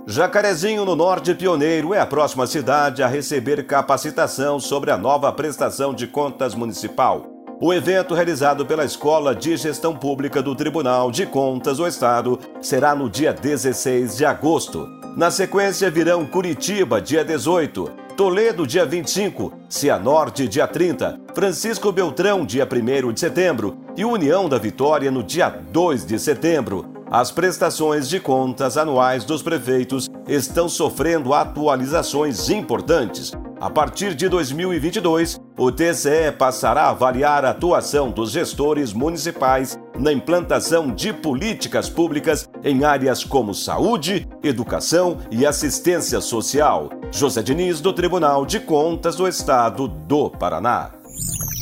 Jacarezinho, no Norte Pioneiro, é a próxima cidade a receber capacitação sobre a nova prestação de contas municipal. O evento, realizado pela Escola de Gestão Pública do Tribunal de Contas do Estado, será no dia 16 de agosto. Na sequência virão Curitiba, dia 18, Toledo, dia 25, Cianorte, dia 30, Francisco Beltrão, dia 1º de setembro e União da Vitória, no dia 2 de setembro. As prestações de contas anuais dos prefeitos estão sofrendo atualizações importantes. A partir de 2022, o TCE passará a avaliar a atuação dos gestores municipais na implantação de políticas públicas em áreas como saúde, educação e assistência social. José Diniz, do Tribunal de Contas do Estado do Paraná.